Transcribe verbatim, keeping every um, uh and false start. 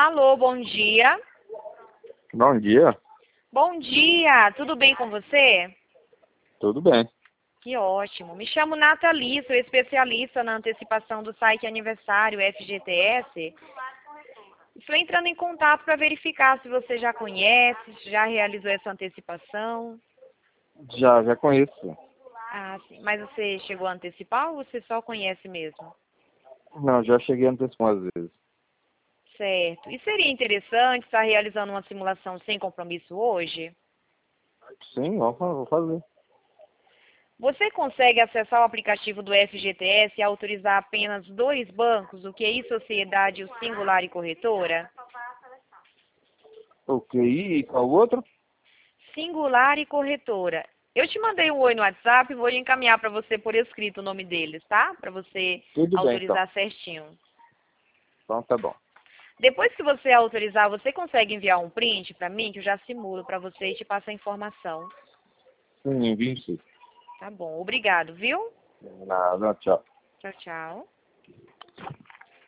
Alô, bom dia. Bom dia. Bom dia, tudo bem com você? Tudo bem. Que ótimo. Me chamo Nathalie, sou especialista na antecipação do site Aniversário F G T S. Estou entrando em contato para verificar se você já conhece, se já realizou essa antecipação. Já, já conheço. Ah, sim. Mas você chegou a antecipar ou você só conhece mesmo? Não, já cheguei antes umas vezes. Certo. E seria interessante estar realizando uma simulação sem compromisso hoje? Sim, vou fa- vou fazer. Você consegue acessar o aplicativo do F G T S e autorizar apenas dois bancos, o Q I Sociedade, o Singular e Corretora? O Q I e qual o outro? Singular e Corretora. Eu te mandei um oi no WhatsApp e vou encaminhar para você por escrito o nome deles, tá? Para você Tudo bem, então. autorizar certinho. Então tá bom. Depois que você autorizar, você consegue enviar um print para mim, que eu já simulo para você e te passo a informação. Sim, vinte. Tá bom, obrigado, viu? Nada, tchau. Tchau, tchau.